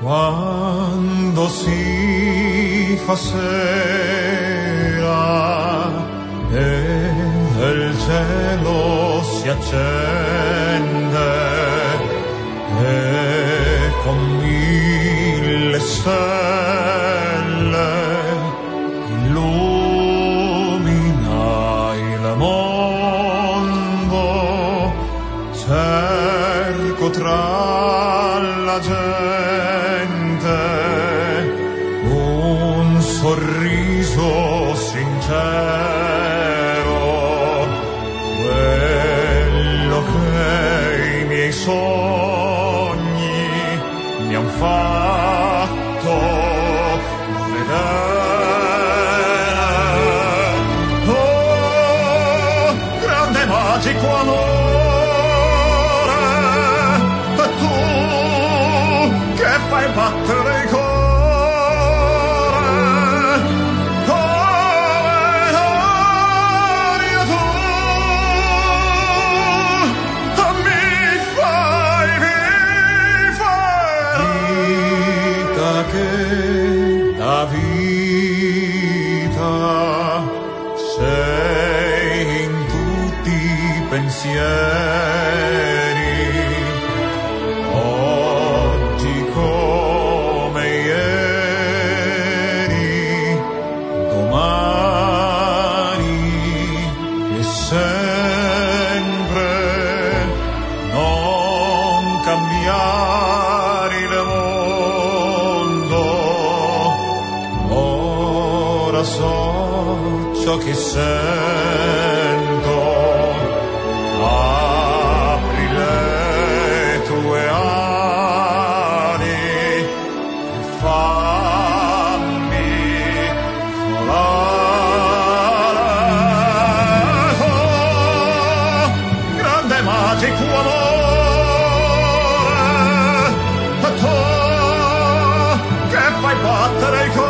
Quando si fa sera e il cielo si accende e con mille stelle illumina il mondo, cerco tra la gente un sorriso sincero, quello che i miei sogni mi han fatto vedere. Oh, grande magico amore, e tu che fai battere il cuore, come l'aria tu, mi fai vivere. Vita che dà vita, sei in tutti i pensieri, oggi come ieri, domani e sempre, non cambiare il mondo. Ora so ciò che sento, apri le tue ali e fammi volare. Oh, grande magico amore, e tu che fai battere il cuore,